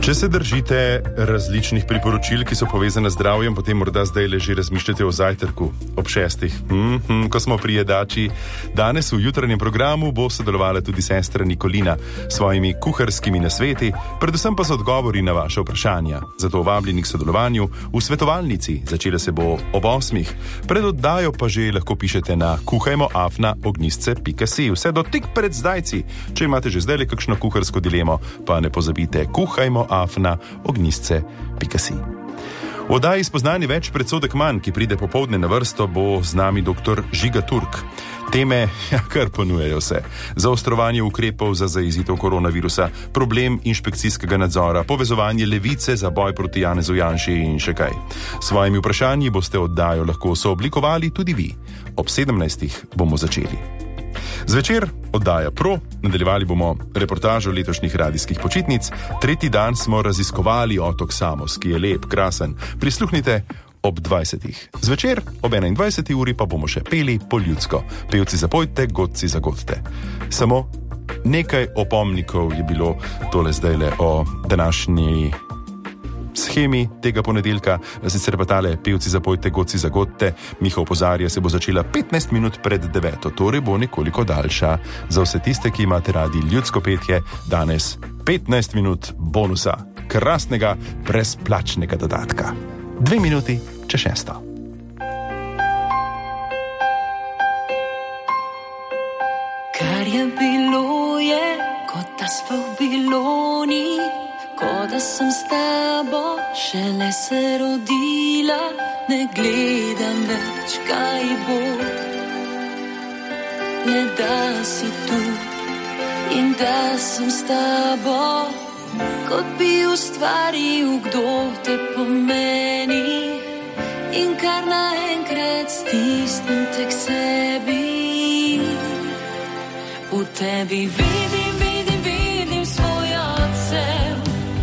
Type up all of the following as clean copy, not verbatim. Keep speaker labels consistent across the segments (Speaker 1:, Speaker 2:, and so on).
Speaker 1: Če se držite različnih priporočil, ki so povezane z zdravjem, potem morda zdaj leži razmišljate o zajtrku ob 6. Ko smo pri jedači. Danes v jutranjem programu bo sodelovala tudi sestra Nikolina s svojimi kuharskimi nasveti, predvsem pa z odgovori na vaše vprašanja. Zato vabljeni k sodelovanju v svetovalnici. Začela se bo ob 8. Pred oddajo pa že lahko pišete na kuhajmo@ognistce.si. Vse do tik pred zdajci. Če imate že zdaj kakšno kuharsko dilemo, pa ne pozabite kuhajmo@ognistce.si. V oddaji Spoznani več, predsodek manj, ki pride popoldne na vrsto, bo z nami dr. Žiga Turk. Teme, kar ponujajo se. Zaostrovanje ukrepov za zajezitev koronavirusa, problem inšpekcijskega nadzora, povezovanje levice za boj proti Janezu Janši in še kaj. S svojimi vprašanji boste oddajo lahko sooblikovali tudi vi. Ob 17. bomo začeli. Zvečer oddaja Pro, nadaljevali bomo reportažo letošnjih radijskih počitnic. Tretji dan smo raziskovali otok Samos, ki je lep, krasen. Prisluhnite ob 20. Zvečer ob 21. uri pa bomo še peli po ljudsko. Pevci zapojte, godci zagodte. Samo nekaj opomnikov je bilo tole zdajle o današnji schemi tega ponedeljka, sicer pa tale pevci zapojte, godci zagodte. Miha opozarja, se bo začela 15 minut pred 9. Torej bo nekoliko daljša. Za vse tiste, ki imate radi ljudsko petje, danes 15 minut bonusa, krasnega, brezplačnega dodatka. 2 minuti čez 6.
Speaker 2: Kar je bilo je, kot da sploh bilo ni. Ko da sem s tabo šele se rodila, ne gledam več, kaj bo. Ne da si tu in da sem s tabo, kot bi ustvaril, kdo te pomeni. In kar naenkrat stisnem te k sebi. V tebi vidim svoj odsev.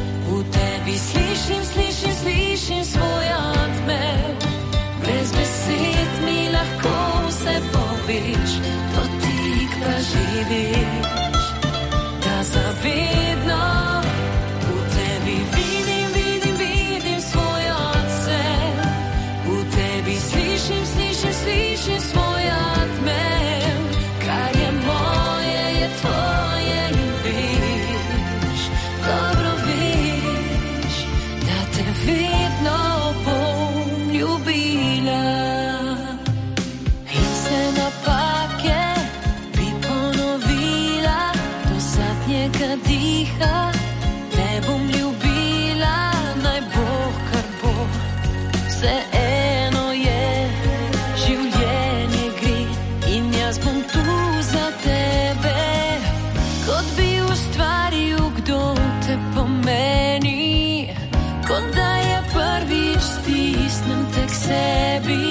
Speaker 2: Slišim svoj odmev. Brez besed mi lahko vse poveš, dotik pa živiš, da zavedno v tebi vidim svoj odsev. V tebi slišim svoj odmev. Kar je moje, je tvoje in veš, dobro veš, da te vedno bom ljubila. In se napake bi ponovila, do zadnjega diha te bom ljubila. Naj bo, kar bo, vseeno je, življenje gre in jaz bom tu za tebe. Kot bi ustvaril, kdo te pomeni, kot da je prvič stisnem te k sebi.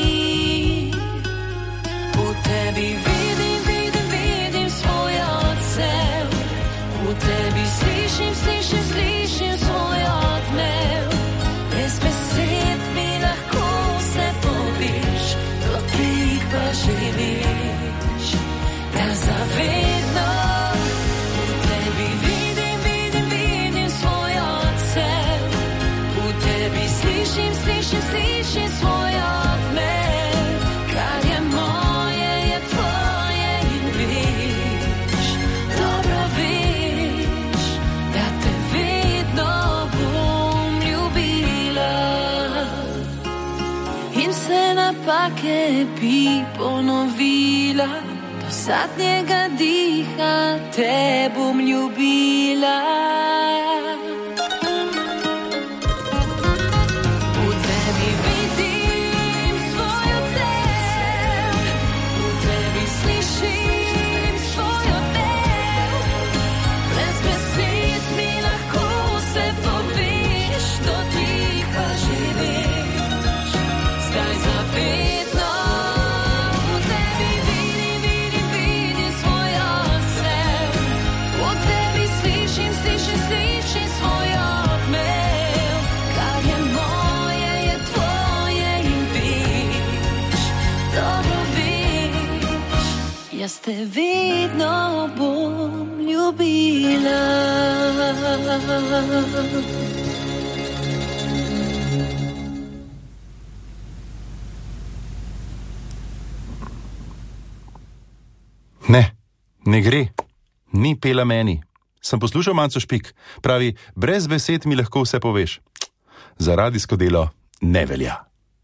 Speaker 2: V tebi vidim svoj odsev. V tebi slišim svoj odmev. Brez besed mi lahko vse poveš, dotik pa živiš, da zavedno. V tebi vidim svoj odsev. V tebi slišim svoj odmev. Kar je moje, je tvoje in veš, dobro veš, da te vedno bom ljubila. In vse napake bi ponovila, do zadnjega diha te bom ljubila. Slišim jaz te vedno bom ljubila.
Speaker 1: Ne gre, ni pela meni. Sem poslušal Manco Špik, pravi, brez besed mi lahko vse poveš. Za radijsko delo ne velja.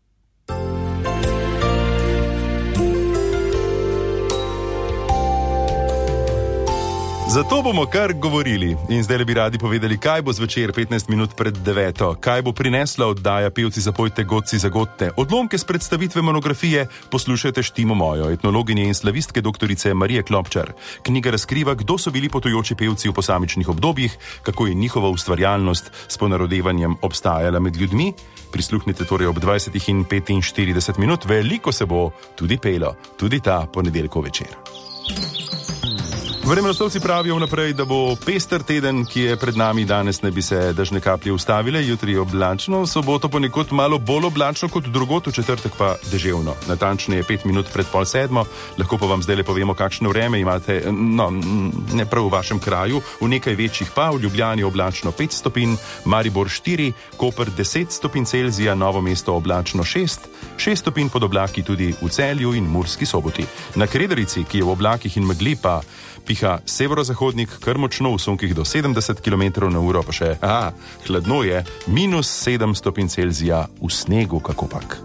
Speaker 1: Zato bomo kar govorili in zdaj bi radi povedali, kaj bo zvečer 15 minut pred 9. Kaj bo prinesla oddaja Pevci zapojte, godci zagodte. Odlomke z predstavitve monografije poslušajte Štimo mojo, etnologinje in slavistke doktorice Marije Klopčar. Knjiga razkriva, kdo so bili potujoči pevci v posamičnih obdobjih, kako je njihova ustvarjalnost s ponarodevanjem obstajala med ljudmi. Prisluhnite torej ob 20 in 45 minut, veliko se bo tudi pelo, tudi ta ponedeljkov večer. Vremenoslovci pravijo vnaprej, da bo pester teden, ki je pred nami. Danes ne bi se dežne kaplje ustavile, jutri oblačno, v soboto ponekod malo bolj oblačno kot drugot, v četrtek pa deževno. Natančneje 5 minut pred 6:30, lahko pa vam zdaj le povemo, kakšno vreme imate, ne prav v vašem kraju, v nekaj večjih pa, v Ljubljani oblačno 5 stopinj, Maribor 4, Koper 10 stopinj Celzija, Novo mesto oblačno 6 stopinj pod oblaki tudi v Celju in Murski Soboti. Na Kredarici, ki je v oblakih in megli, pa piha severozahodnik, kar močno v sunkih do 70 km/h, pa še, hladno je, -7 stopinj Celzija v snegu, kakopak.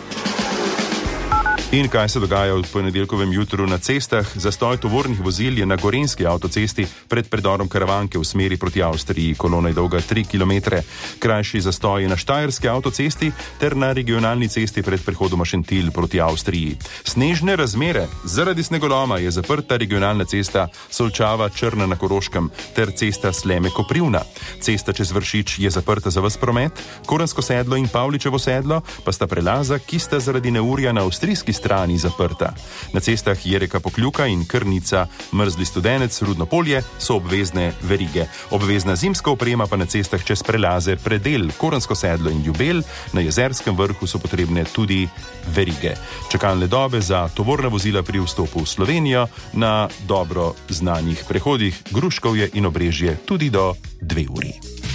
Speaker 1: In kaj se dogaja v ponedeljkovem jutru na cestah? Zastoj tovornih vozil je na Gorenjski avtocesti pred predorom Karavanke v smeri proti Avstriji. Kolona je dolga 3 km. Krajši zastoj je na Štajerski avtocesti ter na regionalni cesti pred prehodom Šentilj proti Avstriji. Snežne razmere. Zaradi snegoloma je zaprta regionalna cesta Solčava-Črna na Koroškem ter cesta Sleme-Koprivna. Cesta čez Vršič je zaprta za ves promet, Korensko sedlo in Pavličevo sedlo pa sta prelaza, ki sta zaradi neurja na avstrijski strani zaprta. Na cestah Jereka-Pokljuka in Krnica, Mrzli Studenec, Rudno Polje so obvezne verige. Obvezna zimska oprema pa na cestah čez prelaze Predel, Korensko sedlo in Ljubelj, na Jezerskem vrhu so potrebne tudi verige. Čakalne dobe za tovorna vozila pri vstopu v Slovenijo na dobro znanih prehodih Gruškovje in Obrežje tudi do 2 uri.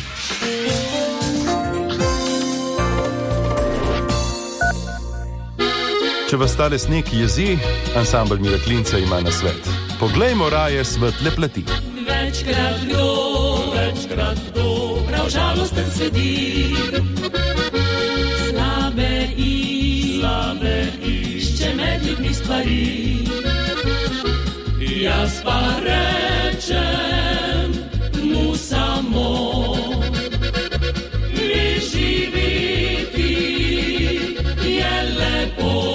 Speaker 1: Če vas tale sneg jezi, ansambl Mira Klinca ima na svet. Poglejmo raje svetle plati.
Speaker 2: Večkrat kdo, prav žalosten sedi. Slabe išče med ljudmi stvari. Jaz pa rečem mu samo, živeti je lepo.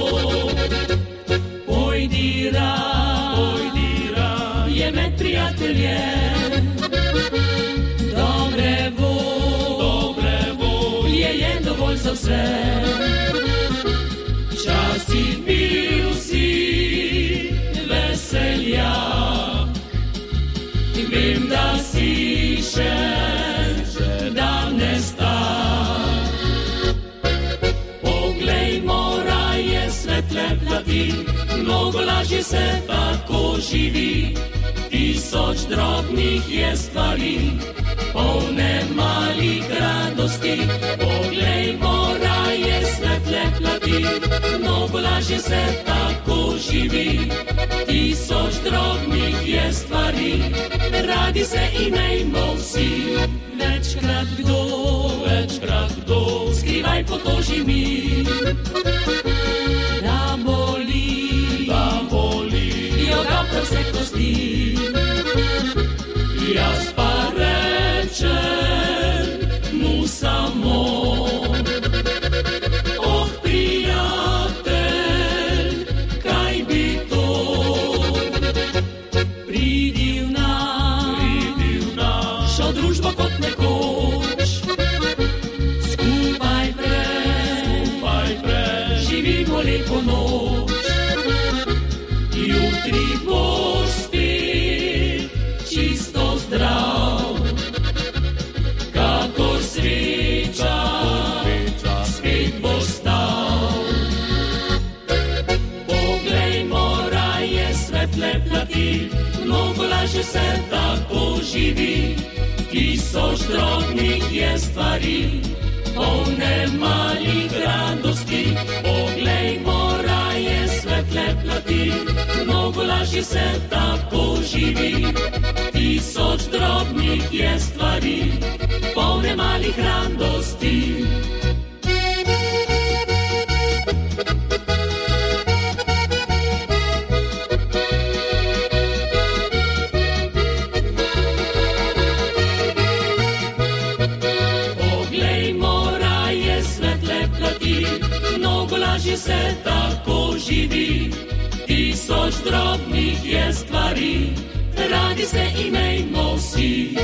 Speaker 2: Je med prijatelje, dobre volje je dovolj za vse. Včasih bil si veseljak, vem, da si še danes tak. Poglejmo raje svetle plati, mnogo lažje se tako živi. 1000 drobnih je stvari, polne malih radosti. Poglejmo raje svetle plati, mnogo lažje se tako živi. 1000 drobnih je stvari, radi se imejmo vsi. Večkrat kdo, skrivaj potoži mi. Da boli, joga prav vse kosti. Jaz pa rečem mu samo, prijatelj, kaj bi to? Pridi v našo družbo kot nekoč. Skupaj živimo lepo noč. Jutri boš spet čisto zdrav, kakor sreča spet boš stal. Poglejmo raje svet
Speaker 3: živi, mnogo lažje se tako živi. Tisoč drobnih je stvari, polne malih radosti. Poglejmo raje svetle plati, mnogo lažje se tako živi. Tisoč drobnih je stvari, polne malih radosti. Lažje se tako živi, tisoč drobnih je stvari, radi se imejmo vsi.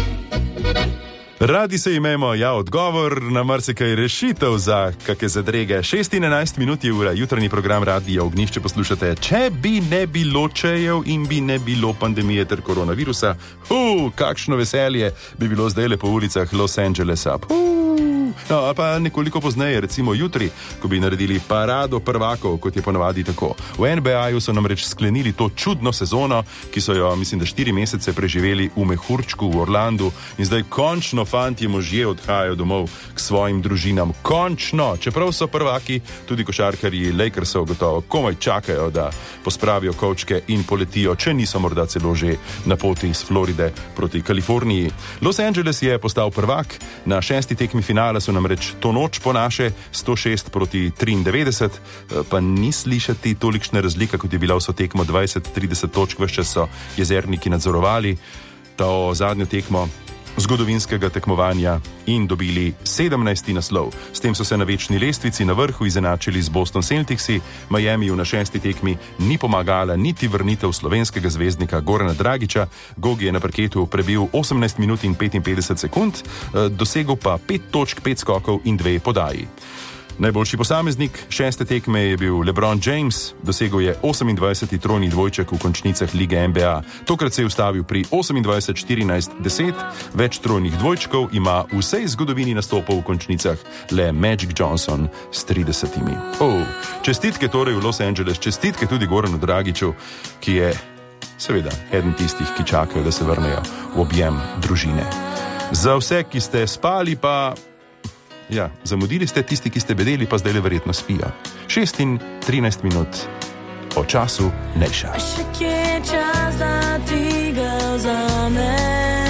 Speaker 1: Radi se imejmo, ja, odgovor na marsikaj rešitev za kakšne zadrege. 6:11 minut je ura, jutranji program Radia Ognjišče poslušate. Če bi ne bilo čejev in bi ne bilo pandemije ter koronavirusa, kakšno veselje bi bilo zdaj le po ulicah Los Angelesa. No, ali pa nekoliko pozneje, recimo jutri, ko bi naredili parado prvakov, kot je ponavadi tako. V NBA-ju so namreč sklenili to čudno sezono, ki so jo, mislim, da 4 mesece preživeli v mehurčku v Orlandu in zdaj končno fantje možje odhajajo domov k svojim družinam. Končno! Čeprav so prvaki, tudi košarkarji Lakersov gotovo komaj čakajo, da pospravijo kovčke in poletijo, če niso morda celo že na poti iz Floride proti Kaliforniji. Los Angeles je postal prvak, na 6. tekmi finala so namreč to noč po naše 106 proti 93, pa ni slišati tolikšne razlike, kot je bila vso tekmo 20-30 točk, vse čas so jezerniki nadzorovali to zadnjo tekmo zgodovinskega tekmovanja in dobili 17. naslov. S tem so se na večni lestvici na vrhu izenačili z Boston Celticsi. Miamiju na 6. tekmi ni pomagala niti vrnitev slovenskega zvezdnika Gorana Dragića. Gogi je na parketu prebil 18 minut in 55 sekund, dosegel pa 5 točk, 5 skokov in 2 podaji. Najboljši posameznik 6. tekme je bil LeBron James, dosegel je 28. trojni dvojček v končnicah lige NBA. Tokrat se je ustavil pri 28-14-10, več trojnih dvojčkov ima v vsej zgodovini nastopov v končnicah le Magic Johnson s 30. Čestitke torej v Los Angeles, čestitke tudi Goranu Dragiću, ki je seveda eden tistih, ki čakajo, da se vrnejo v objem družine. Za vse, ki ste spali, pa ja, zamudili ste, tisti, ki ste bedeli, pa zdaj le verjetno spijo. 6:13 minut o času Nejša.
Speaker 2: Še kje je čas, da ti ga vzame?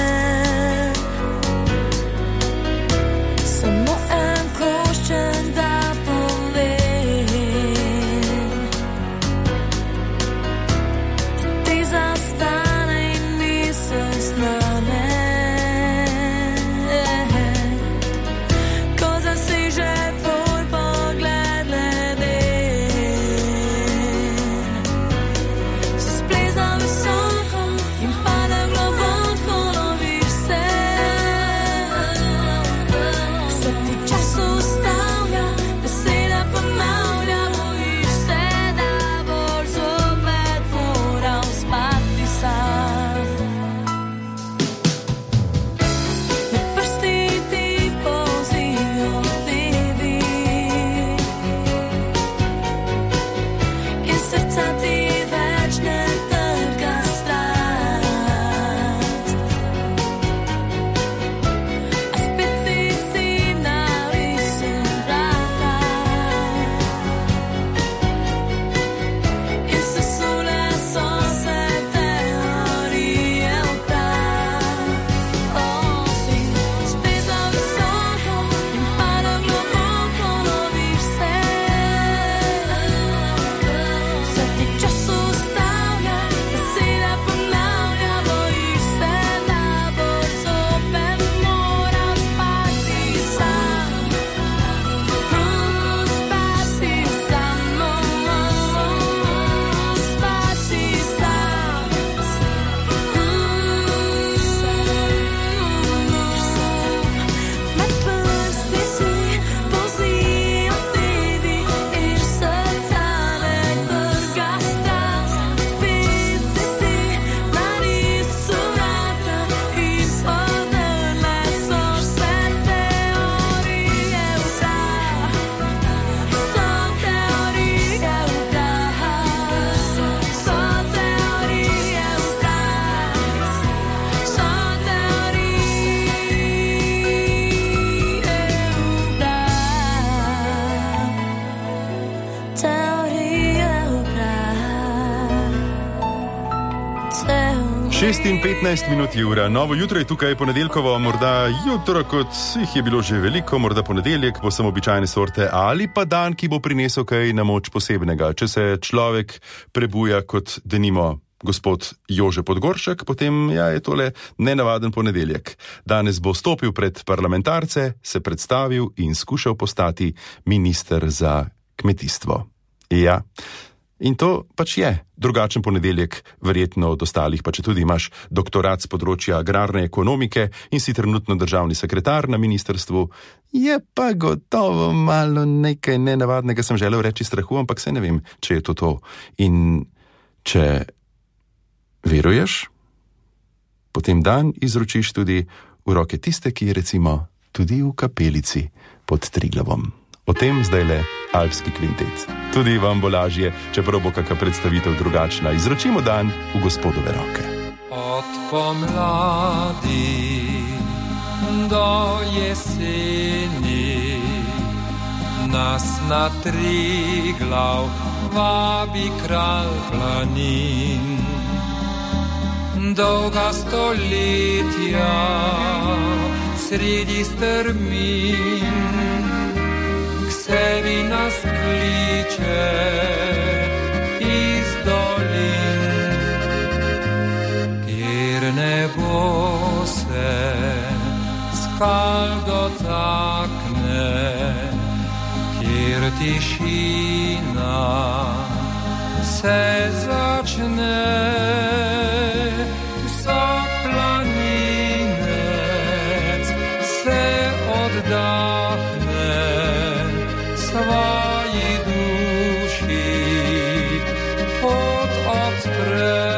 Speaker 2: Samo en košček, da povem. Ti zastane in misel s nami.
Speaker 1: 6:15 je ura, novo jutro je tukaj, ponedeljkovo, morda jutro, kot jih je bilo že veliko, morda ponedeljek, bo samo običajne sorte, ali pa dan, ki bo prinesel kaj na moč posebnega. Če se človek prebuja kot denimo gospod Jože Podgoršek, potem je tole nenavaden ponedeljek. Danes bo stopil pred parlamentarce, se predstavil in skušal postati minister za kmetijstvo. Ja. In to pač je drugačen ponedeljek, verjetno od ostalih, pa če tudi imaš doktorat z področja agrarne ekonomike in si trenutno državni sekretar na ministrstvu, je pa gotovo malo nekaj nenavadnega, sem želel reči strahu, ampak se ne vem, če je to. In če veruješ, potem dan izročiš tudi v roke tiste, ki je recimo tudi v kapelici pod Triglavom. O tem zdajle Alpski kvintet. Tudi vam bo lažje, čeprav bo kakšna predstavitev drugačna. Izročimo dan v Gospodove roke.
Speaker 4: Od pomladi do jeseni nas na Triglav vabi kralj planin. Dolga stoletja sredi strmin sebi nas kliče iz dolin, kjer nebo se skal dotakne, kjer tišina se začne. Vsak planinec se oddahne svoji duši, pot odpre.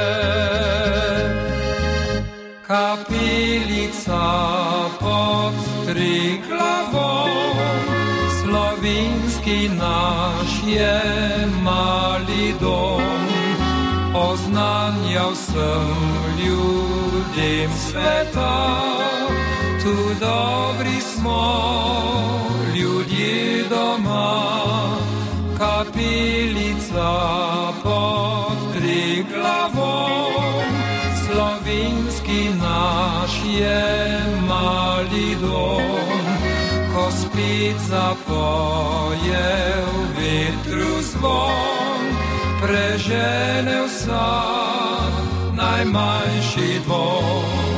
Speaker 4: Kapelica pod Triglavom, slovenski naš je mali dom, oznanjal sem ljudem sveta, tu dobri smo ljudje doma. Kapelica pod Triglavom, slovenski naš je mali dom, ko spet zapoje v vetru zvon, prežene vsak najmanjši dvom.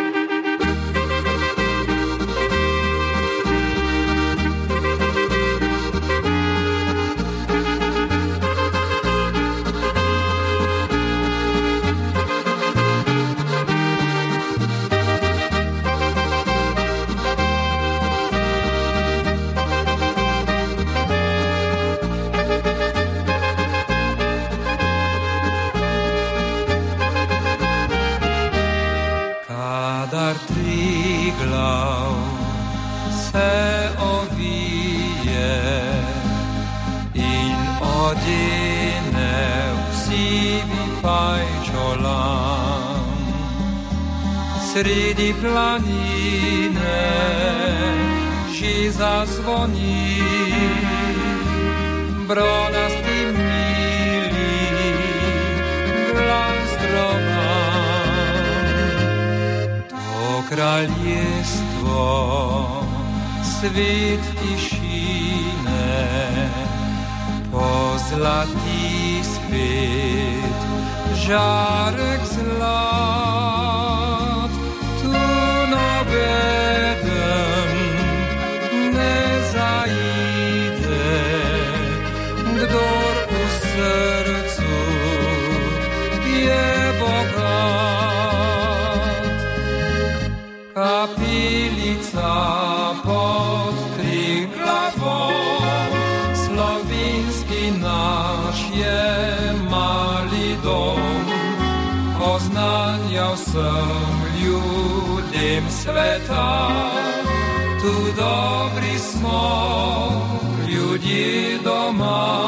Speaker 4: Triglav se ovije in odene v sivi pajčolan, sredi planine že zazvoni bronasti mili glas droban. Kraljestvo, svet tišine, pozlati spet žarek zlat, tu nobeden ne zaide, kdor v srcu je bogat. Kapelica pod Triglavom, slovenski naš je mali dom, oznanjal sem ljudem sveta, tu dobri smo ljudje doma.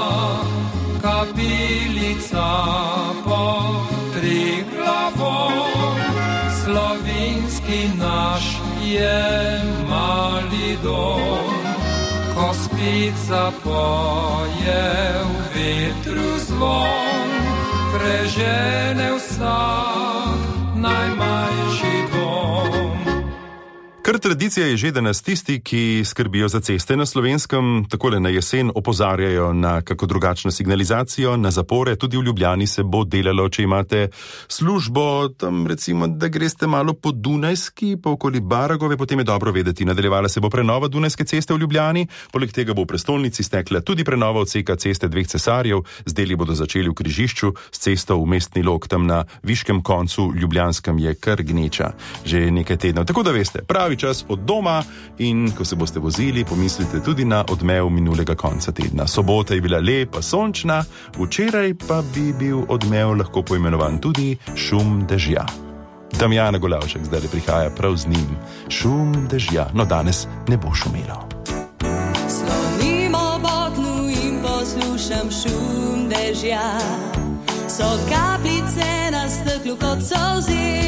Speaker 4: Kapelica pod Triglavom, slovenski naš je mali dom, ko spet zapoje v vetru zvon, prežene vsak najmanjši dom.
Speaker 1: Kar tradicija je že, da nas tisti, ki skrbijo za ceste na Slovenskem, takole na jesen opozarjajo na kako drugačno signalizacijo, na zapore. Tudi v Ljubljani se bo delalo, če imate službo, tam recimo, da greste malo po Dunajski, pa okoli Baragove, potem je dobro vedeti. Nadaljevala se bo prenova Dunajske ceste v Ljubljani, poleg tega bo v prestolnici stekla tudi prenova odseka ceste dveh cesarjev, z deli bodo začeli v križišču s cesto v Mestni Log, tam na viškem koncu Ljubljanskem je kar gneča že nekaj tednov. Tako da veste, pravi čas od doma in ko se boste vozili, pomislite tudi na odmev minulega konca tedna. Sobota je bila lepa, sončna, včeraj pa bi bil odmev lahko poimenovan tudi šum dežja. Damjana Golavšek zdaj prihaja prav z njim. Šum dežja, no danes ne bo šumelo.
Speaker 2: Slonim ob oknu in poslušam šum dežja, so kapljice na steklu kot solzi.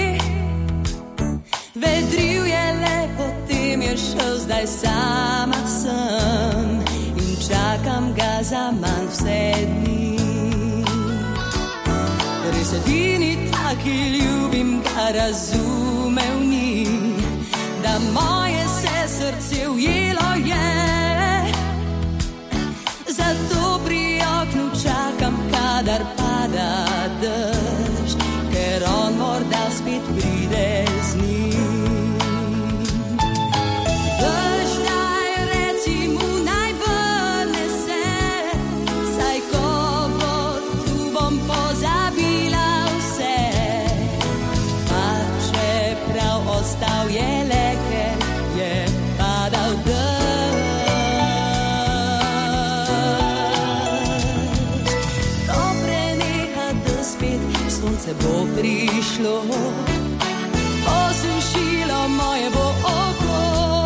Speaker 2: Vedril je le, potem je šel, zdaj sama sem in čakam ga za manj vse dni. Res edini taki ljubim ga razumel ni, da moje se srce ujelo je. Zato pri oknu čakam, kadar pada dež, ker on morda spet pride z njim. Ostal je le, ker je padal dež. Ko preneha, da spet sonce bo prišlo, osušilo moje bo oko.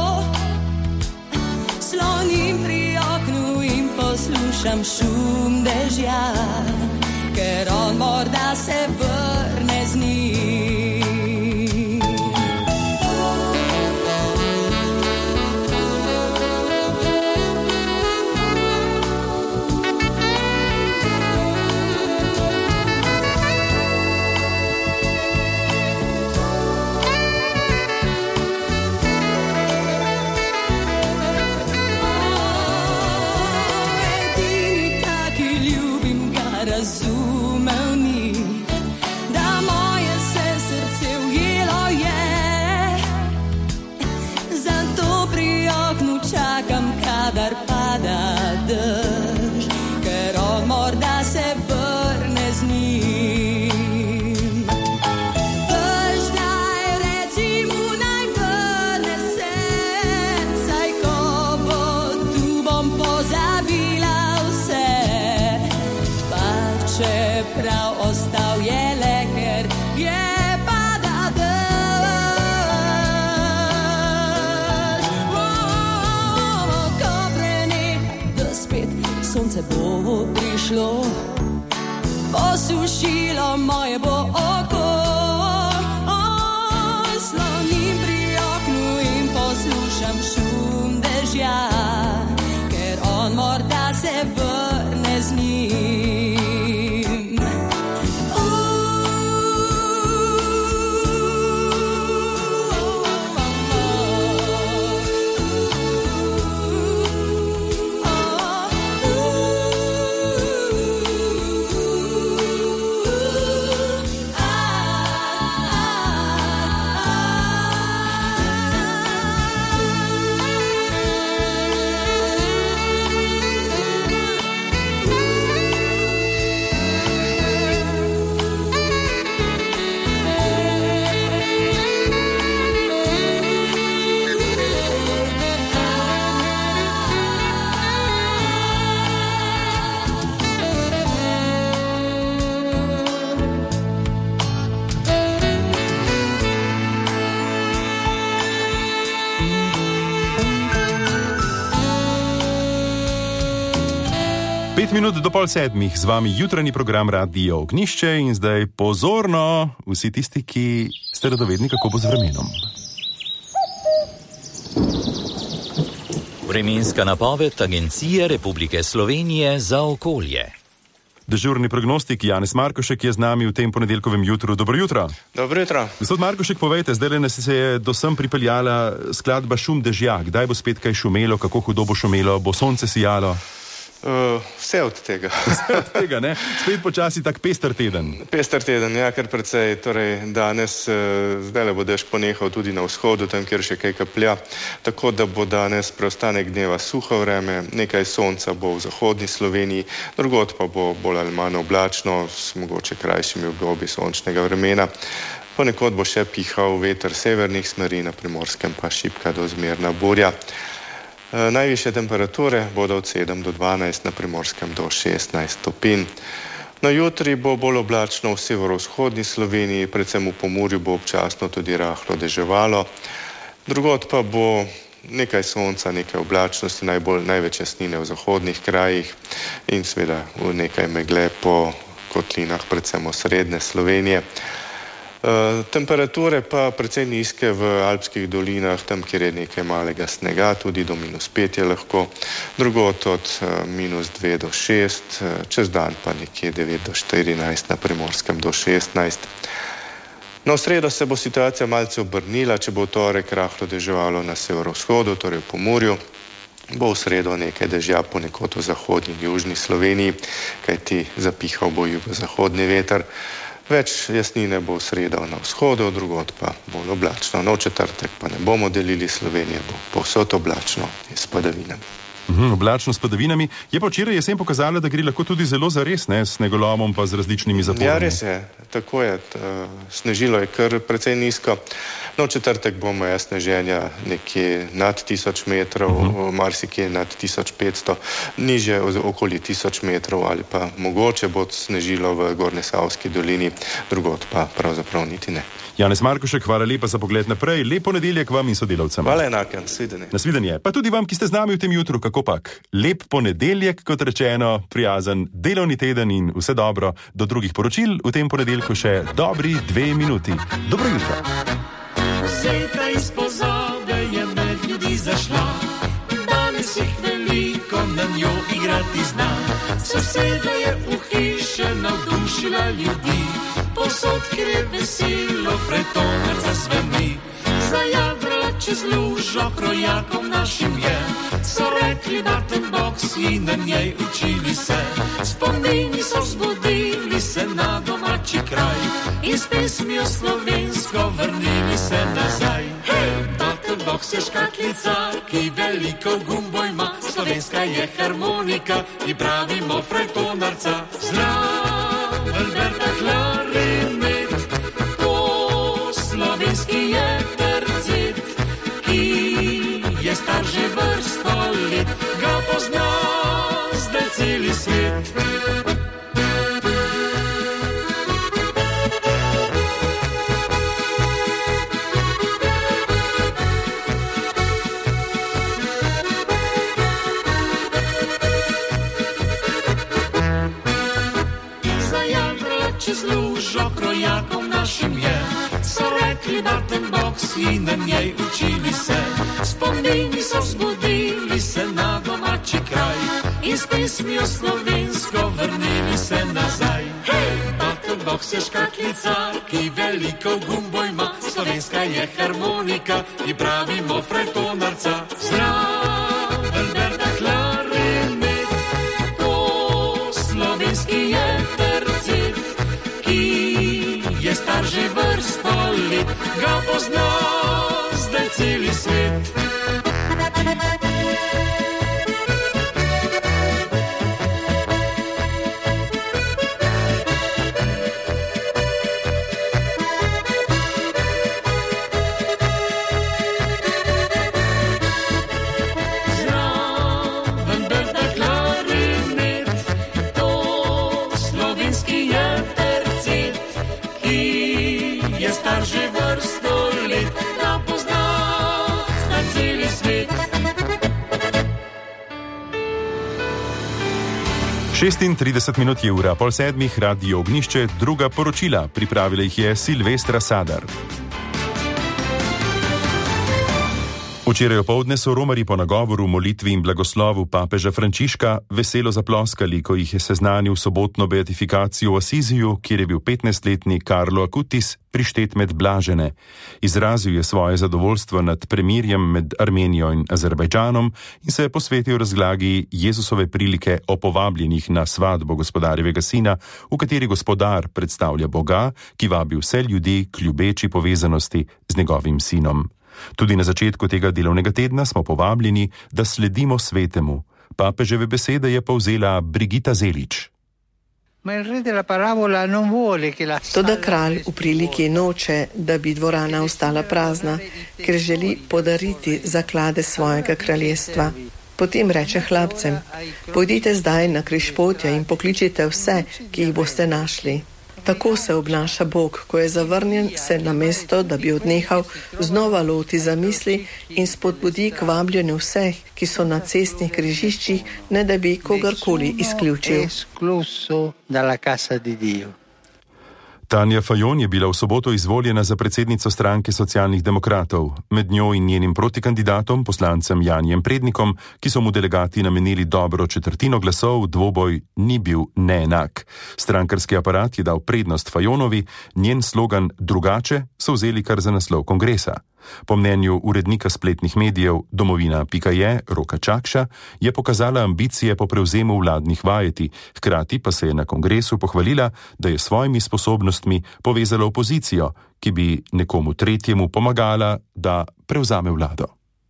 Speaker 2: Slonim pri oknu in poslušam šum dežja, ker on morda se vrne z njim. Razumel ni, da moje se srce ujelo je. Zato pri oknu čakam, kadar pada dež, ker on morda se vrne z njim. Dež daj, reci mu naj vrne se, saj ko bo tu bom pozabila vse. Čeprav ostal je le, ker je pada dež. Ko preneha, da spet sonce bo prišlo, posušilo moje bo oko. Slonim pri oknu in poslušam šum dežja, ker on morda se vrne z njim.
Speaker 1: Minut do 6:30, z vami jutranji program Radio Ognjišče in zdaj pozorno vsi tisti, ki ste radovedni, kako bo z vremenom.
Speaker 5: Vremenska napoved Agencije Republike Slovenije za okolje.
Speaker 1: Dežurni prognostik Janez Markošek je z nami v tem ponedeljkovem jutru. Dobro jutro.
Speaker 5: Dobro jutro.
Speaker 1: Gospod Markošek, povejte, zdaj nas se je do sem pripeljala skladba Šum dežja. Kdaj bo spet kaj šumelo, kako hudo bo šumelo, bo sonce sijalo?
Speaker 5: Vse od tega.
Speaker 1: Vse od tega, ne? Spet počasi tak pester teden.
Speaker 5: Pester teden, ja, kar precej. Torej, danes, zdaj bo dež ponehal tudi na vzhodu, tam, kjer še kaj kaplja. Tako da bo danes preostanek dneva suho vreme, nekaj sonca bo v zahodni Sloveniji, drugod pa bo bolj ali manj oblačno, s mogoče krajšimi obdobji sončnega vremena. Ponekod bo še pihal veter severnih smeri, na Primorskem pa šibka do zmerna burja. Najvišje temperature bodo od 7 do 12, na Primorskem do 16 stopinj. Na jutri bo bolj oblačno v severovzhodni Sloveniji, predvsem v Pomurju bo občasno tudi rahlo deževalo. Drugod pa bo nekaj sonca, nekaj oblačnosti, največ jasnine v zahodnih krajih in seveda v nekaj megle po kotlinah, predvsem osrednje Slovenije. Temperature pa precej nizke v alpskih dolinah, tam, kjer je nekaj malega snega, tudi do -5 je lahko, drugod od -2 do 6, čez dan pa nekje 9 do 14, na Primorskem do 16. No, v sredo se bo situacija malce obrnila, če bo v torek rahlo deževalo na severovzhodu, torej v Pomurju, bo v sredo nekaj dežja ponekod v zahodni in južni Sloveniji, kajti zapihal bo jugozahodni veter. Več jasnine bo v sredo na vzhodu, drugod pa bolj oblačno. No, v četrtek pa ne bomo delili Slovenije, bo povsod oblačno in s padavinami.
Speaker 1: Oblačno s padavinami. Je pa včeraj jesen pokazala, da gre lahko tudi zelo zares, ne, s snegolomom pa z različnimi zaporami. Ja,
Speaker 5: res je, tako je. Snežilo je kar precej nizko. No, v četrtek bomo sneženja nekje nad 1000 metrov, marsikje nad 1500, nižje okoli 1000 metrov ali pa mogoče bo snežilo v Gornjesavski dolini, drugod pa pravzaprav niti ne.
Speaker 1: Janez Markošek, hvala lepa za pogled naprej. Lep ponedeljek vam in sodelavcem.
Speaker 5: Hvala enake, nasvidenje.
Speaker 1: Nasvidenje. Pa tudi vam, ki ste z nami v tem jutru, kako pak. Lep ponedeljek, kot rečeno, prijazen delovni teden in vse dobro. Do drugih poročil v tem ponedeljku še dobri 2 minuti. Dobro jutro.
Speaker 3: Zeta iz pozabe je med ljudi zašla, danes jih veliko na njo igrati zna. Soseda je v hiše navdušila ljudi, posod, kjer je veselo, fretonar zazveni. Zajadrala čez lužo, krojakom našim je, so rekli baten box in na njej učili se. Spomini so zbudili se na domači kraj in s pesmijo slovensko vrnili se nazaj. Hej, baten box je škatlica, ki veliko gumbo ima, slovenska je harmonika in pravimo fretonarca. Zdrav, Alberta klarinet, to slovenski je tercet, ki je star že vrsto let, ga pozna zdaj celi svet. Čez lužo krojakom našim je, so rekli baten box in na njej učili se. Spomini so zbudili se na domači kraj in s pesmijo slovensko vrnili se nazaj. Hej, baten box je škatlica, ki veliko gumbo ima, slovenska je harmonika in pravimo fretonarca. Zdrav, Alberta klarinet, to slovenski je tercet, je star že vrsto let, ga pozna zdaj celi svet. Zraven Berta klarinet, to slovenski je tercet, je star že vrsto let, da pozna zdaj celi svet.
Speaker 1: 36 minut je ura, 6:30, Radio Ognjišče, druga poročila. Pripravila jih je Silvestra Sadar. Včeraj opoldne so romarji po nagovoru, molitvi in blagoslovu papeža Frančiška veselo zaploskali, ko jih je seznanil sobotno beatifikacijo v Asiziju, kjer je bil 15-letni Carlo Acutis prištet med blažene. Izrazil je svoje zadovoljstvo nad premirjem med Armenijo in Azerbajdžanom in se je posvetil razlagi Jezusove prilike o povabljenih na svadbo gospodarjevega sina, v kateri gospodar predstavlja Boga, ki vabi vse ljudi k ljubeči povezanosti z njegovim sinom. Tudi na začetku tega delovnega tedna smo povabljeni, da sledimo svetemu. Papeževe besede je povzela Brigita Zelič.
Speaker 6: Toda kralj v priliki noče, da bi dvorana ostala prazna, ker želi podariti zaklade svojega kraljestva. Potem reče hlapcem: pojdite zdaj na križpotja in pokličite vse, ki jih boste našli. Tako se obnaša Bog, ko je zavrnjen, se namesto, da bi odnehal, znova loti zamisli in spodbudi k vabljenju vseh, ki so na cestnih križiščih, ne da bi kogarkoli izključil.
Speaker 1: Tanja Fajon je bila v soboto izvoljena za predsednico stranke socialnih demokratov. Med njo in njenim protikandidatom, poslancem Janijem Prednikom, ki so mu delegati namenili dobro četrtino glasov, dvoboj ni bil neenak. Strankarski aparat je dal prednost Fajonovi, njen slogan Drugače so vzeli kar za naslov kongresa. Po mnenju urednika spletnih medijev Domovina.je Roka Čakša je pokazala ambicije po prevzemu vladnih vajeti, hkrati pa se je na kongresu pohvalila, da je s svojimi sposobnostmi povezala opozicijo, ki bi nekomu tretjemu pomagala, da prevzame vlado.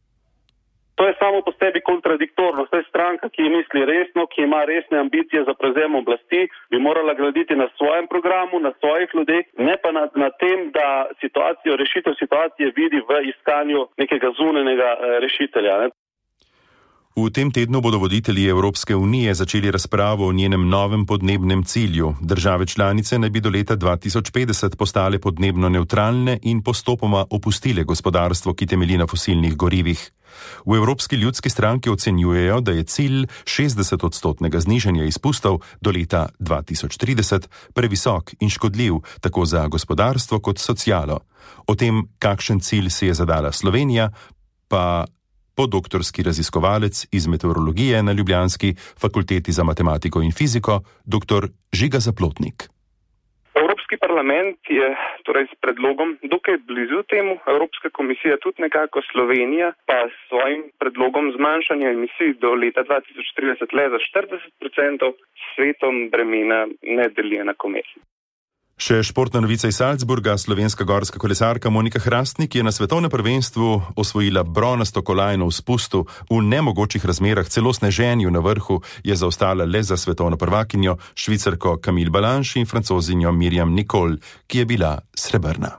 Speaker 7: To je samo po sebi kontradiktorno. To je stranka, ki misli resno, ki ima resne ambicije za prevzem oblasti, bi morala graditi na svojem programu, na svojih ljudeh, ne pa na tem, da rešitev situacije vidi v iskanju nekega zunanjega rešitelja. Ne?
Speaker 1: V tem tednu bodo voditelji Evropske unije začeli razpravo o njenem novem podnebnem cilju. Države članice naj bi do leta 2050 postale podnebno nevtralne in postopoma opustile gospodarstvo, ki temelji na fosilnih gorivih. V Evropski ljudski stranki ocenjujejo, da je cilj 60-odstotnega znižanja izpustov do leta 2030 previsok in škodljiv tako za gospodarstvo kot socialo. O tem, kakšen cilj si je zadala Slovenija, pa podoktorski raziskovalec iz meteorologije na ljubljanski fakulteti za matematiko in fiziko, dr. Žiga Zaplotnik.
Speaker 7: Evropski parlament je torej s predlogom dokaj blizu temu, Evropska komisija tudi nekako, Slovenija pa s svojim predlogom zmanjšanja emisij do leta 2030 le za 40%, svetom bremena ne deli enakomerno.
Speaker 1: Še športna novica iz Salzburga. Slovenska gorska kolesarka Monika Hrastnik je na svetovnem prvenstvu osvojila bronasto kolajno v spustu. V nemogočih razmerah, celo sneženju na vrhu, je zaostala le za svetovno prvakinjo, Švicarko Camille Balanche in Francozinjo Miriam Nicole, ki je bila srebrna.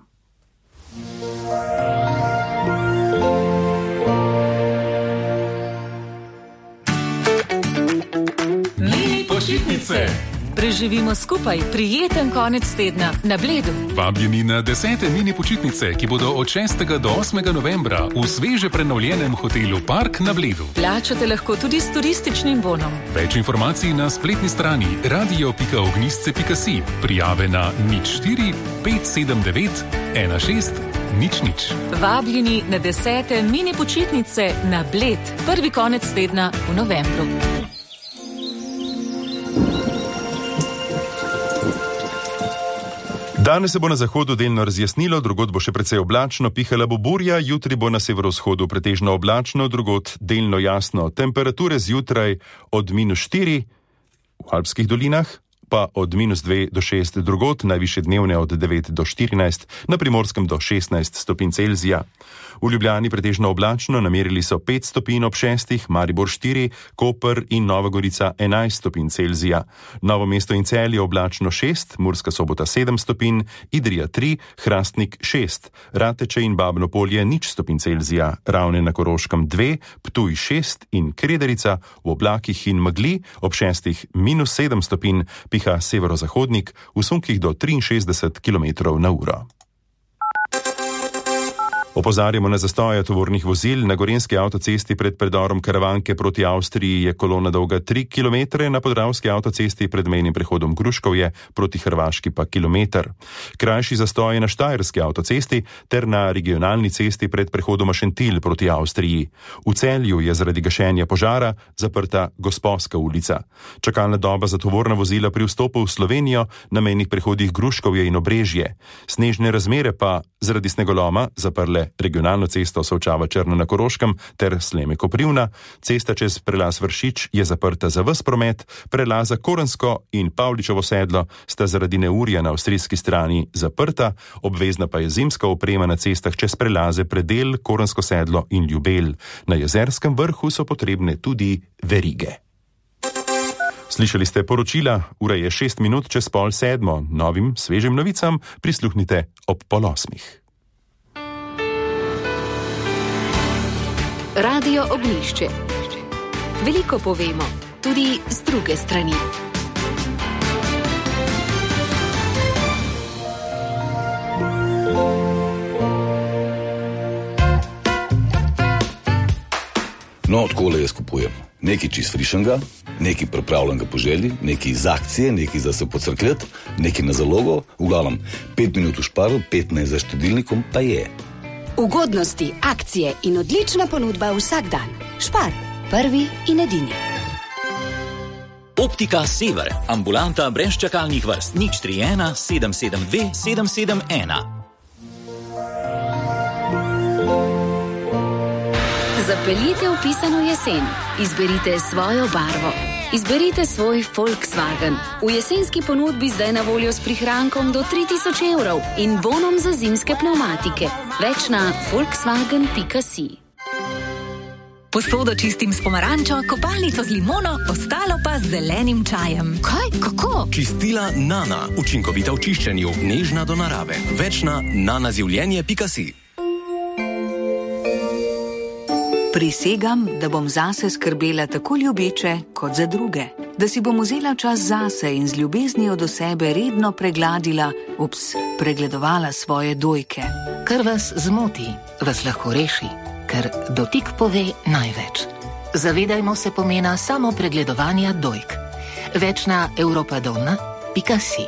Speaker 3: Mini počitnice.
Speaker 2: Preživimo skupaj prijeten konec tedna na Bledu.
Speaker 3: Vabljeni na 10. mini počitnice, ki bodo od 6. do 8. novembra v sveže prenovljenem hotelu Park na Bledu.
Speaker 2: Plačate lahko tudi s turističnim bonom.
Speaker 3: Več informacij na spletni strani radio.ognjisce.si. Prijave na 04 579 16 00.
Speaker 2: Vabljeni na 10. mini počitnice na Bled. Prvi konec tedna v novembru.
Speaker 1: Danes se bo na zahodu delno razjasnilo, drugod bo še precej oblačno, pihala bo burja, jutri bo na severovzhodu pretežno oblačno, drugod delno jasno. Temperature zjutraj od -4 v Alpskih dolinah, pa od -2 do 6 drugod, najvišje dnevne od 9 do 14, na Primorskem do 16 stopinj Celzija. V Ljubljani pretežno oblačno, namerili so 5 stopinj ob 6, Maribor 4, Koper in Nova Gorica 11 stopinj Celzija. Novo mesto in Celje oblačno 6, Murska Sobota 7 stopinj, Idrija 3, Hrastnik 6, Rateče in Babno Polje 0 stopinj Celzija, Ravne na Koroškem 2, Ptuj 6 in Krederica v oblakih in megli ob 6 -7 stopinj, piha severozahodnik v sunkih do 63 km/h. Opozarjamo na zastoje tovornih vozil. Na gorenjski avtocesti pred predorom Karavanke proti Avstriji je kolona dolga 3 km, na podravski avtocesti pred mejnim prehodom Gruškovje proti Hrvaški pa kilometer. Krajši zastoj je na štajerski avtocesti ter na regionalni cesti pred prehodom Šentilj proti Avstriji. V Celju je zaradi gašenja požara zaprta Gosposka ulica. Čakalna doba za tovorna vozila pri vstopu v Slovenijo na mejnih prehodih Gruškovje in Obrežje. Snežne razmere pa zaradi snegoloma zaprle regionalno cesto Solčava-Črna na Koroškem ter Sleme-Koprivna. Cesta čez prelaz Vršič je zaprta za ves promet, prelaza Korensko in Pavličevo sedlo sta zaradi neurja na avstrijski strani zaprta, obvezna pa je zimska oprema na cestah čez prelaze Predel, Korensko sedlo in Ljubelj. Na Jezerskem vrhu so potrebne tudi verige. Slišali ste poročila, ura je 6 minut čez 6:30. Novim, svežim novicam prisluhnite ob 7:30.
Speaker 8: Radio Ognjišče. Veliko povemo, tudi z druge strani.
Speaker 9: No, odkole jaz kupujem. Nekaj čist frišenga, nekaj pripravljenega po želji, nekaj iz akcije, nekaj za se pocrkljati, nekaj na zalogo, v glavnem 5 minut v šparu, 15 za štedilnikom pa je.
Speaker 8: Ugodnosti, akcije in odlična ponudba vsak dan. Špar, prvi in edini.
Speaker 10: Optika Sever, ambulanta brez čakalnih vrst, 031 772 771.
Speaker 8: Zapeljite v pisano jesen. Izberite svojo barvo. Izberite svoj Volkswagen. V jesenski ponudbi zdaj na voljo s prihrankom do 3000 evrov in bonom za zimske pnevmatike. Več na volkswagen.si.
Speaker 11: Posodo čistim s pomarančo, kopalnico z limono, ostalo pa z zelenim čajem.
Speaker 8: Kaj? Kako?
Speaker 12: Čistila Nana. Učinkovita v čiščenju, nežna do narave. Več na nanazivljenje.si.
Speaker 13: Prisegam, da bom zase skrbela tako ljubeče kot za druge. Da si bom vzela čas zase in z ljubeznijo do sebe redno pregladila, pregledovala svoje dojke.
Speaker 11: Kar vas zmoti, vas lahko reši, ker dotik pove največ. Zavedajmo se pomena samo pregledovanja dojk. Več na europadonna.si.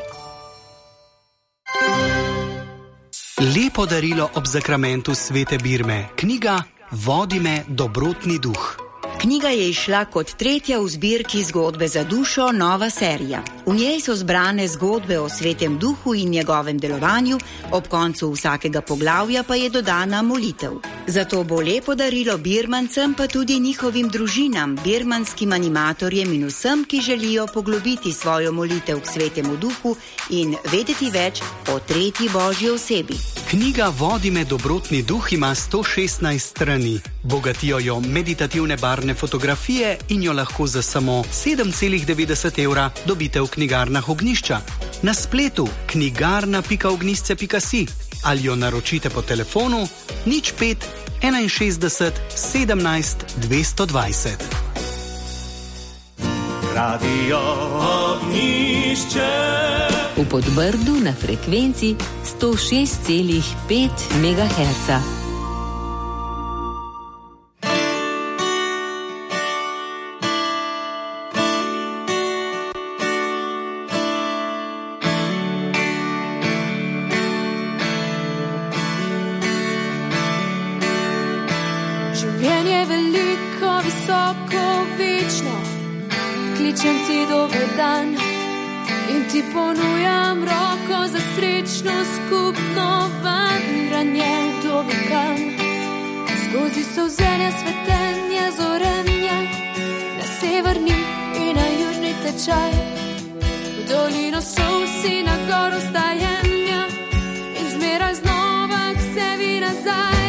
Speaker 14: Lepo darilo ob zakramentu svete Birme. Knjiga Vodi me dobrotni duh.
Speaker 15: Knjiga je izšla kot 3. v zbirki Zgodbe za dušo, nova serija. V njej so zbrane zgodbe o svetem duhu in njegovem delovanju, ob koncu vsakega poglavja pa je dodana molitev. Zato bo lepo darilo Birmancem, pa tudi njihovim družinam, birmanskim animatorjem in vsem, ki želijo poglobiti svojo molitev k svetemu duhu in vedeti več o tretji božji osebi.
Speaker 14: Knjiga Vodi me dobrotni duh ima 116 strani. Bogatijo jo meditativne barvne fotografije in jo lahko za samo 7,90 evra dobite v knjigarnah Ognjišča. Na spletu knjigarna.ognjišče.si ali jo naročite po telefonu 05 61 17 220.
Speaker 3: Radio Ognjišče.
Speaker 16: V Podbrdu na frekvenci 106,5 MHz.
Speaker 2: Življenje je veliko, visoko, večno. Kličem ti dober dan in ti ponujam roko za srečno skupno vandranje do vekam. Skozi solzenja, svetenja, zorenja, na severni in na južni tečaj, v dolino solsi, na goro stajenja in zmeraj znova k sebi nazaj.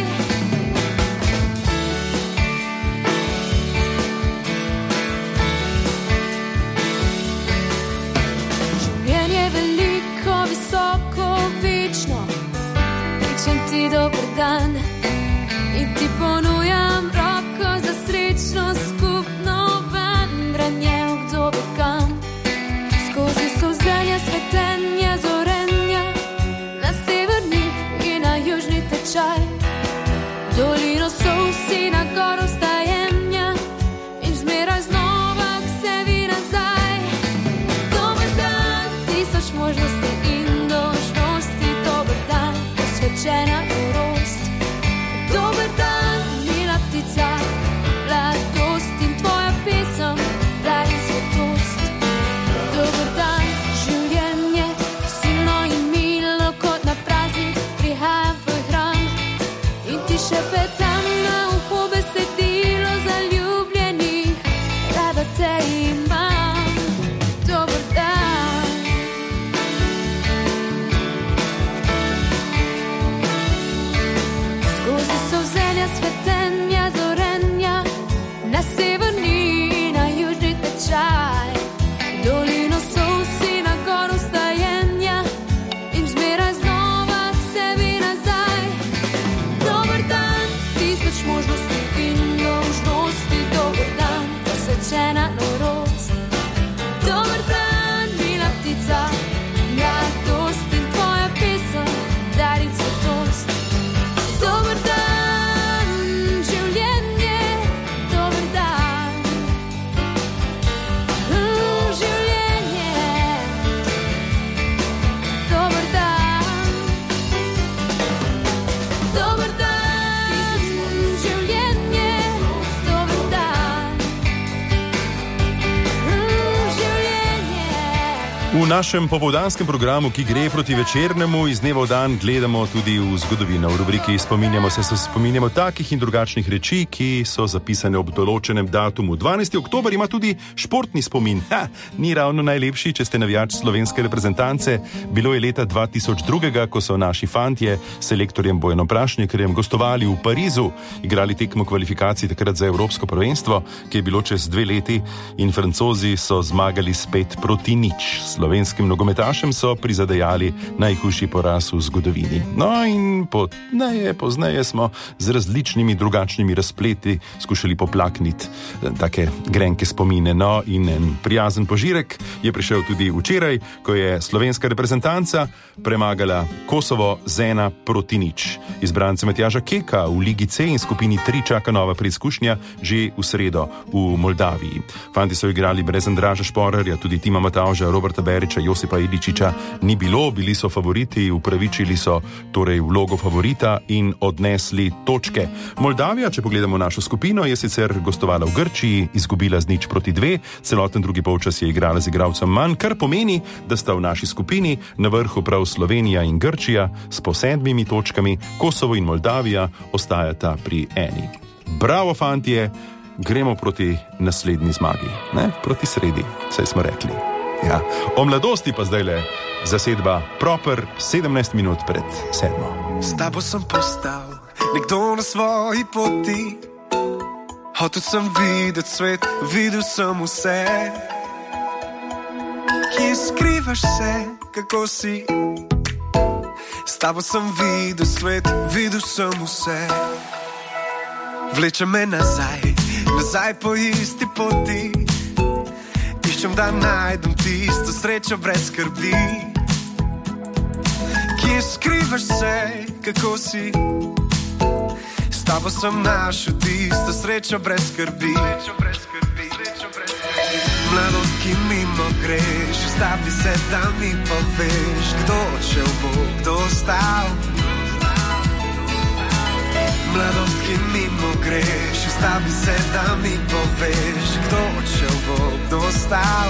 Speaker 2: Visoko, večno, kličem ti dober dan in ti ponujam roko za srečno skupno vandranje v kdo ve kam. Skozi solzenja, svetenja, zorenja
Speaker 1: našem popoldanskem programu, ki gre proti večernemu, iz dneva v dan gledamo tudi v zgodovino. V rubriki spominjamo takih in drugačnih reči, ki so zapisane ob določenem datumu. 12. oktober ima tudi športni spomin. Ni ravno najlepši, če ste navijač slovenske reprezentance. Bilo je leta 2002, ko so naši fantje s selektorjem Bojanom Prašnikarjem gostovali v Parizu, igrali tekmo kvalifikacij takrat za Evropsko prvenstvo, ki je bilo čez 2 leti, in Francozi so zmagali s 5-0. Slovenskim nogometašem so prizadejali najhujši poraz v zgodovini. No in pozneje smo z različnimi drugačnimi razpleti skušali poplakniti take grenke spomine. No in en prijazen požirek je prišel tudi včeraj, ko je slovenska reprezentanca premagala Kosovo z 1-0. Izbrance Matjaža Keka v Ligi C in skupini 3 čaka nova preizkušnja že v sredo v Moldaviji. Fanti so igrali brez Andraža Šporarja, tudi Tima Matavža, Roberta Beriča, Josipa Iličiča ni bilo, bili so favoriti, upravičili so torej vlogo favorita in odnesli točke. Moldavija, če pogledamo našo skupino, je sicer gostovala v Grčiji, izgubila z 0-2, celoten drugi polčas je igrala z igralcem manj, kar pomeni, da sta v naši skupini na vrhu prav Slovenija in Grčija s po 7 točkami, Kosovo in Moldavija ostajata pri 1. Bravo, fantje, gremo proti naslednji zmagi, ne? Proti sredi, saj smo rekli. Ja. O mladosti pa zdaj le zasedba Proper 17 minut pred 7.
Speaker 17: S tabo sem postal nekdo na svoji poti. Hotel sem videti svet, videl sem vse. Kje skrivaš se, kako si? S tabo sem videl svet, videl sem vse. Vleče me nazaj po isti poti. Iščem, da najdem tisto srečo brez skrbi. Kje skrivaš se, kako si? S tabo sem našel tisto srečo brez skrbi. Mladost, ki mimo greš, ustavi se, da mi poveš, kdo odšel bo, kdo ostal. Mladost, ki mimo greš, ustavi se, da mi poveš, kdo odšel bo, kdo ostal.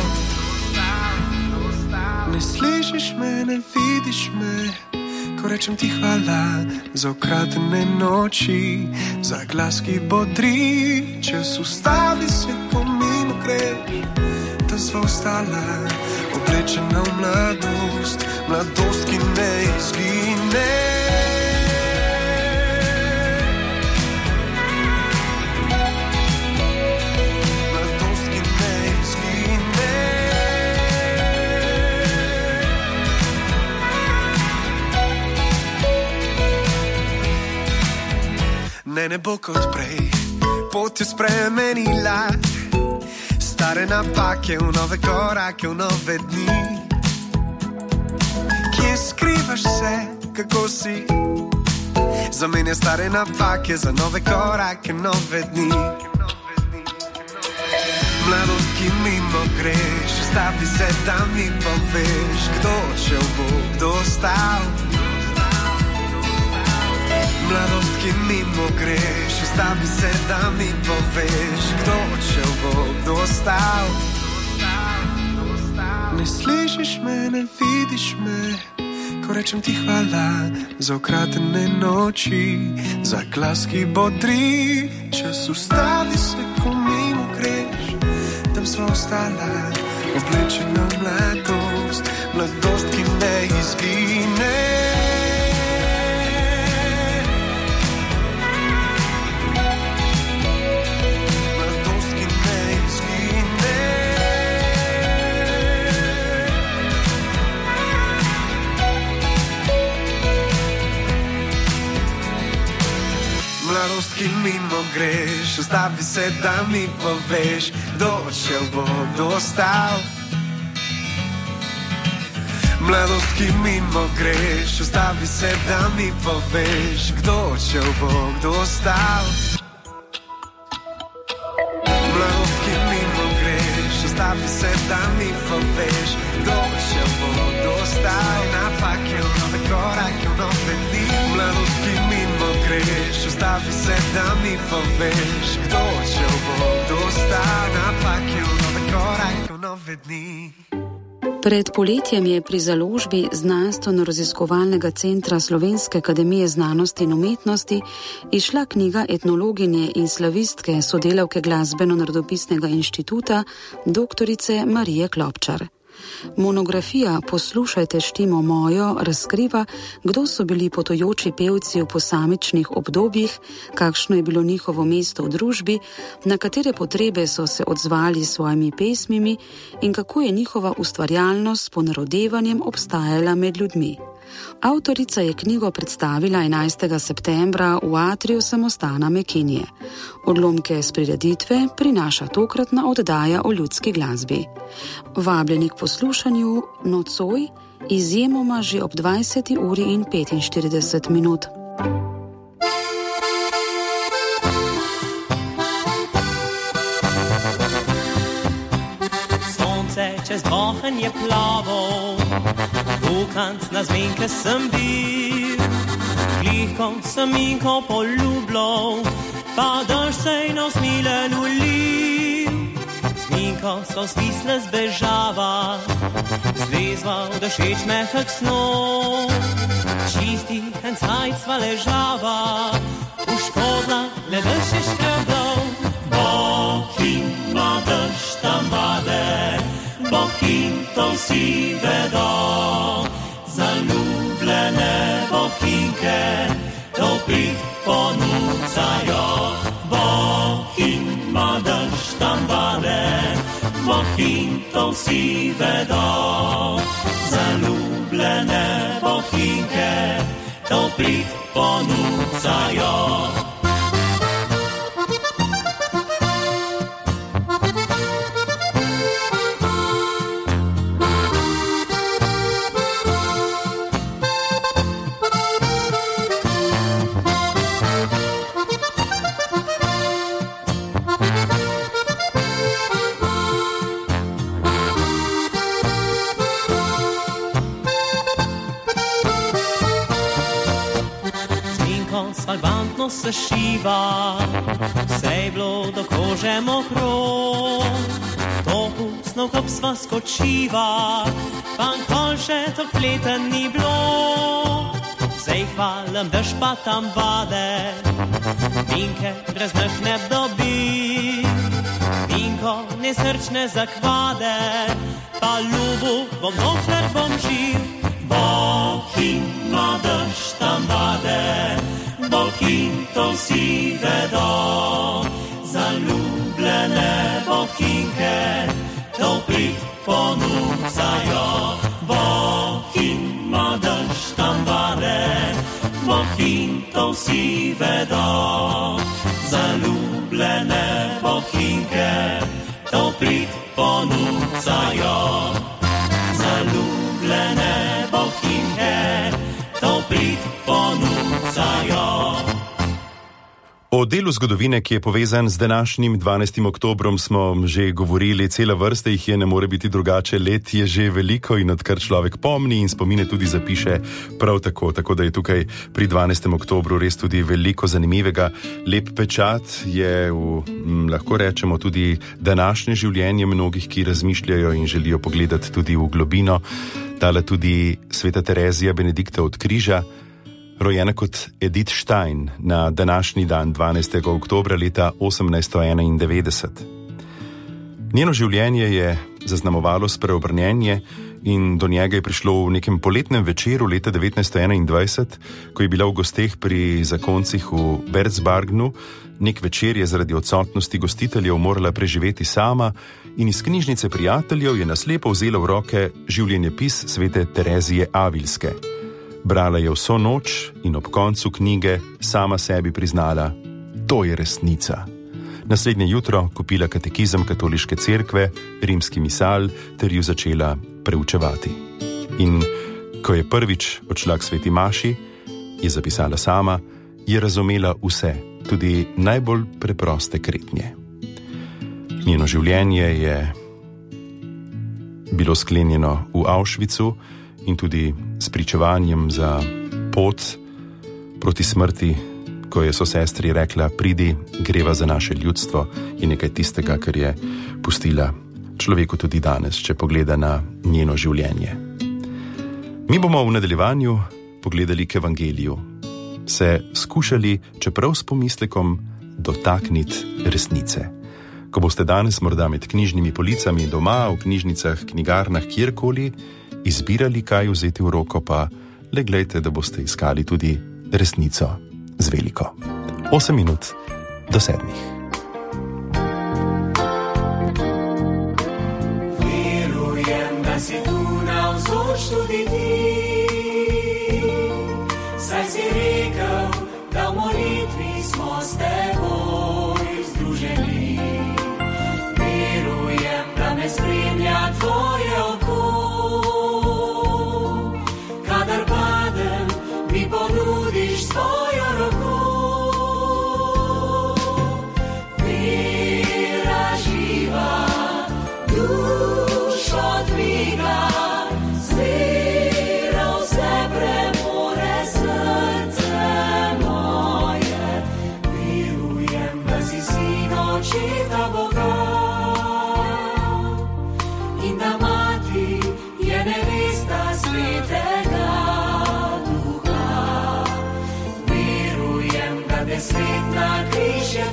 Speaker 17: Ne slišiš me, ne vidiš me, ko rečem ti hvala za ukradene noči, za glas, ki bodri. Čas ustavi se, ko mimo greš, da sva ostala oblečena v mladost, mladost, ki ne izgine. Ne bo kot prej, pot je spremenila stare napake v nove korake, v nove dni. Kje skrivaš se, kako si? Zamenja stare napake za nove korake, nove dni. Mladost, ki mimo greš, ustavi se, da mi poveš, kdo odšel bo, kdo ostal. Mladost, ki mimo greš, ustavi se, da mi poveš, kdo odšel bo, kdo ostal. Ne slišiš me, ne vidiš me, ko rečem ti hvala za ukradene noči, za glas, ki bodri. Čas ustavi se, ko mimo greš, tam sva ostala oblečena mladost, mladost, ki ne izgine. Mladost, ki mimo greš, ustavi se, da mi poveš, kdo odšel bo, kdo ostal. Mladost, ki mimo greš, ustavi se, da mi poveš, kdo odšel bo, kdo ostal. Mladost, ki mimo greš, ustavi se, da mi poveš, kdo odšel bo, kdo ostal. Napake v nove korake, v nove dni. Mladost, ki mimo greš, ustavi se, da mi poveš, kdo odšel bo, kdo ostal. Napake v nove korake, v nove dni.
Speaker 18: Pred poletjem je pri založbi Znanstveno-raziskovalnega centra Slovenske akademije znanosti in umetnosti izšla knjiga etnologinje in slavistke sodelavke Glasbeno-narodopisnega inštituta doktorice Marije Klopčar. Monografija Poslušajte štimo mojo razkriva, kdo so bili potujoči pevci v posamičnih obdobjih, kakšno je bilo njihovo mesto v družbi, na katere potrebe so se odzvali s svojimi pesmimi in kako je njihova ustvarjalnost s ponarodevanjem obstajala med ljudmi. Avtorica je knjigo predstavila 11. septembra v atriju samostana Mekinje. Odlomke s prireditve prinaša tokratna oddaja o ljudski glasbi. Vabljeni k poslušanju nocoj, izjemoma že ob 20:45.
Speaker 19: Sonce čez bohen je plavo, Vukanc na zmenke sem bil, glihko sem inko poljubljal, pa daž sej na usmilen ulil. Zminko so stisle zbežava, zlezva v dašeč mehek snov, čisti en cajcva ležava, uškodla le daž je škrebdal. Bohin ma daž tam vade, Bohin to vsi vedo, zaljubljene bohinke to prid ponucajo. Bohin ma daž tam vade, Bohin to vsi vedo, zaljubljene bohinke to prid ponucajo. Svalbantno se šiva, vse je bilo do kože mokro, to pusno kop sva skočiva, pa nikoli še to pleten ni bilo. Sej hvalim, daž pa tam vade, Minke brez naš ne dobi, Minko nesrčne zakvade, pa ljubu bom dokler bom živ. Bohin ma daž tam vade, Bohin to vsi vedo, zaljubljene bohinke to prid ponucajo. Bohin ma daž tam vade, Bohin to vsi vedo, zaljubljene bohinke to prid ponucajo. Zaljubljene bohinke to prid ponucajo.
Speaker 1: O delu zgodovine, ki je povezan z današnjim 12. oktobrom, smo že govorili, cela vrsta jih je, ne more biti drugače, let je že veliko in odkar človek pomni in spomine tudi zapiše prav tako, tako da je tukaj pri 12. oktobru res tudi veliko zanimivega. Lep pečat je lahko rečemo tudi današnje življenje mnogih, ki razmišljajo in želijo pogledati tudi v globino, dala tudi sveta Terezija Benedikta od Križa, rojena kot Edith Stein na današnji dan 12. oktobra leta 1891. Njeno življenje je zaznamovalo spreobrnjenje in do njega je prišlo v nekem poletnem večeru leta 1921, ko je bila v gosteh pri zakoncih v Berzbargnu. Nek večer je zaradi odsotnosti gostiteljev morala preživeti sama in iz knjižnice prijateljev je naslepo vzela v roke življenjepis svete Terezije Avilske. Brala je vso noč in ob koncu knjige sama sebi priznala, to je resnica. Naslednje jutro kupila katekizem katoliške cerkve, rimski misal ter ju začela preučevati. In ko je prvič odšla k sveti maši, je zapisala sama, je razumela vse, tudi najbolj preproste kretnje. Njeno življenje je bilo sklenjeno v Auschwitzu in tudi s pričevanjem za pot proti smrti, ko je sosestri rekla, pridi, greva za naše ljudstvo, je nekaj tistega, kar je pustila človeku tudi danes, če pogleda na njeno življenje. Mi bomo v nadaljevanju pogledali k evangeliju, se skušali, čeprav s pomislekom, dotakniti resnice. Ko boste danes morda med knjižnimi policami doma, v knjižnicah, knjigarnah, kjerkoli, izbirali, kaj vzeti v roko, pa le glejte, da boste iskali tudi resnico z veliko. 8 minut do 7.
Speaker 19: Verujem, da si tu navzoč tudi ti, saj si rekel, da v molitvi smo s teboj združeni. Verujem, da me spremlja tvoje oko, kadar padem, mi ponudiš svojo roko. Vera živa, dušo dviga, z vero vse premore srce moje. Verujem, da si sin očeta Boga in da mati je nevesta svetega duha. Verujem, da te svet na križ je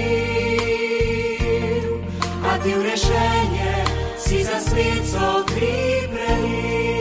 Speaker 19: pribil, a ti v rešenje si za svet so kri prelil.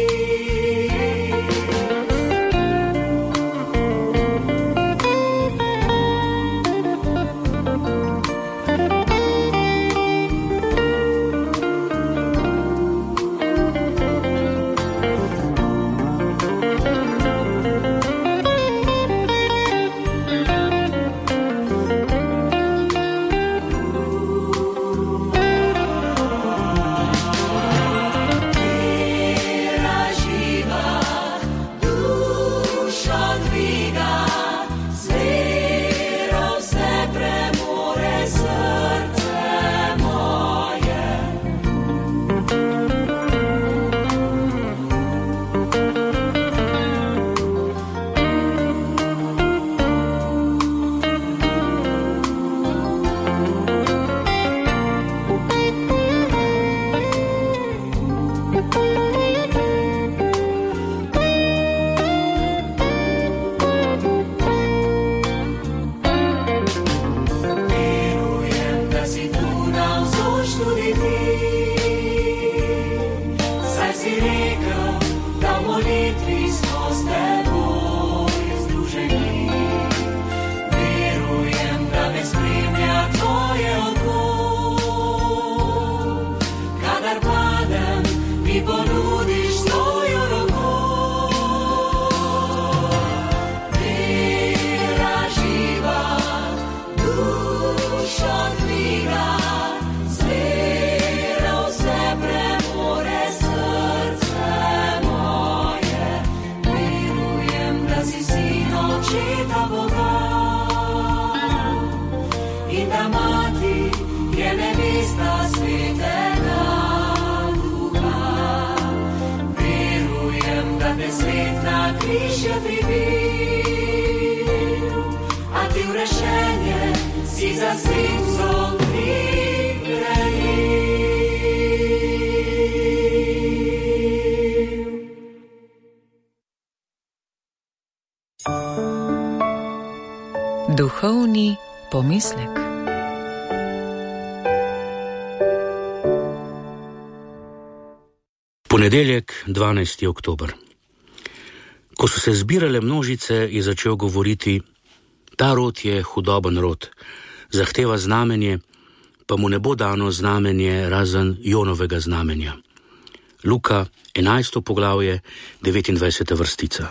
Speaker 20: Duhovni pomislek.
Speaker 21: Ponedeljek, 12. oktober. Ko so se zbirale množice, je začel govoriti: ta rod je hudoben rod, zahteva znamenje, pa mu ne bo dano znamenje razen Jonovega znamenja. Luka, 11. poglavje, 29. vrstica.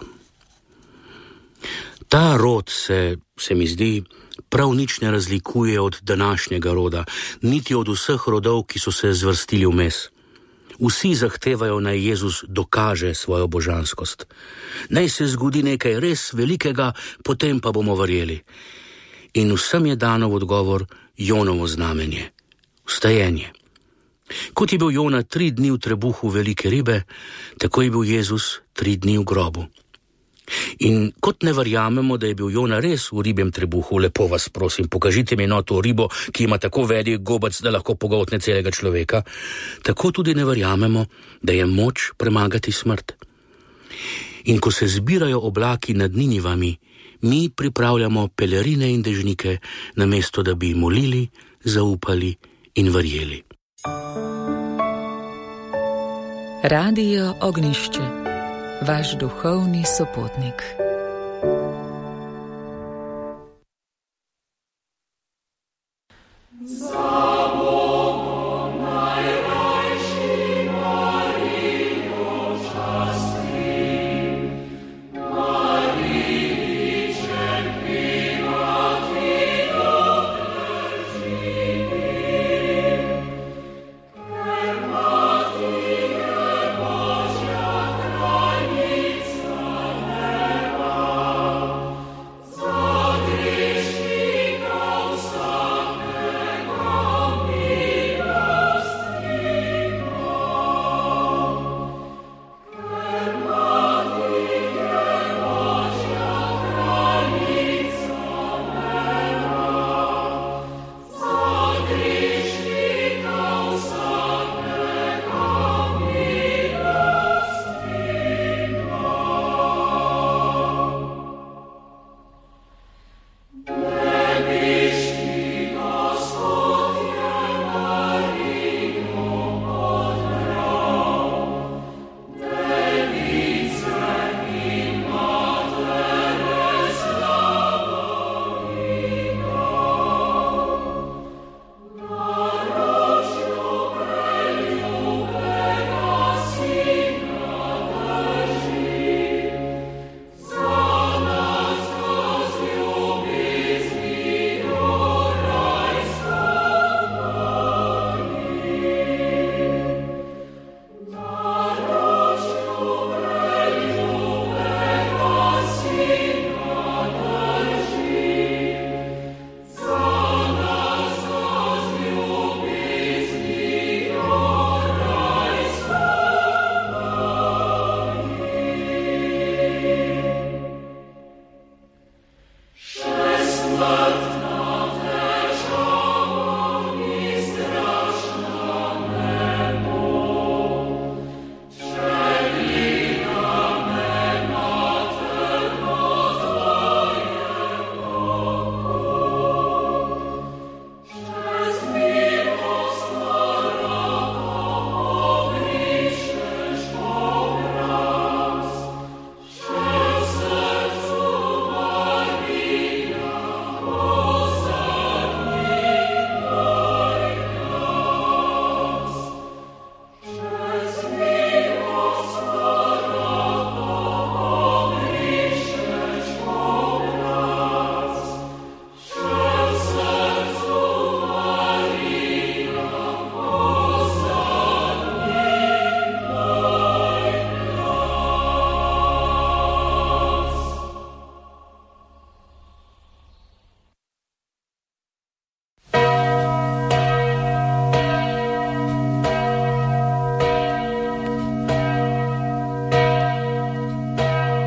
Speaker 21: Ta rod se mi zdi, prav nič ne razlikuje od današnjega roda, niti od vseh rodov, ki so se zvrstili vmes. Vsi zahtevajo, naj Jezus dokaže svojo božanskost. Naj se zgodi nekaj res velikega, potem pa bomo verjeli. In vsem je dano v odgovor Jonovo znamenje, vstajenje. Kot je bil Jona 3 dni v trebuhu velike ribe, tako je bil Jezus 3 dni v grobu. In kot ne verjamemo, da je bil Jona res v ribjem trebuhu, lepo vas prosim, pokažite mi to ribo, ki ima tako velik gobec, da lahko pogoltne celega človeka, tako tudi ne verjamemo, da je moč premagati smrt. In ko se zbirajo oblaki nad Ninivami, mi pripravljamo pelerine in dežnike, namesto da bi molili, zaupali in verjeli.
Speaker 20: Radio Ognjišče, vaš duhovni sopotnik.